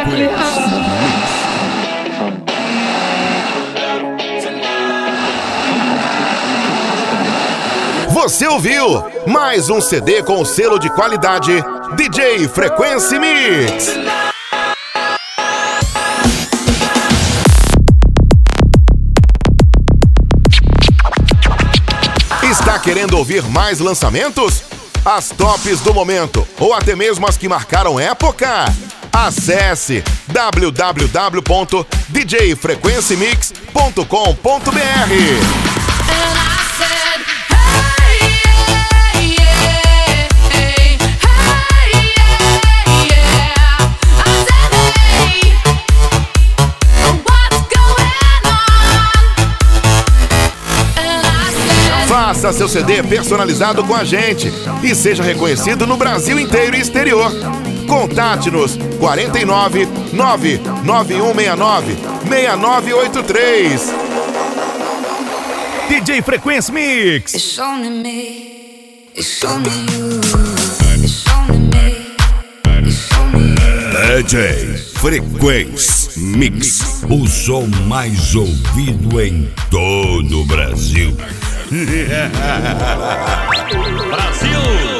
Você ouviu mais um CD com o selo de qualidade DJ Frequency Mix. Está querendo ouvir mais lançamentos? As tops do momento ou até mesmo as que marcaram época? Acesse www.djfrequencymix.com.br. Faça seu CD personalizado com a gente e seja reconhecido no Brasil inteiro e exterior. Contate-nos 49 99169 6983. DJ Frequency Mix. It's only me. It's only you. It's only me. It's only you. DJ Frequency Mix, o som mais ouvido em todo o Brasil. Brasil!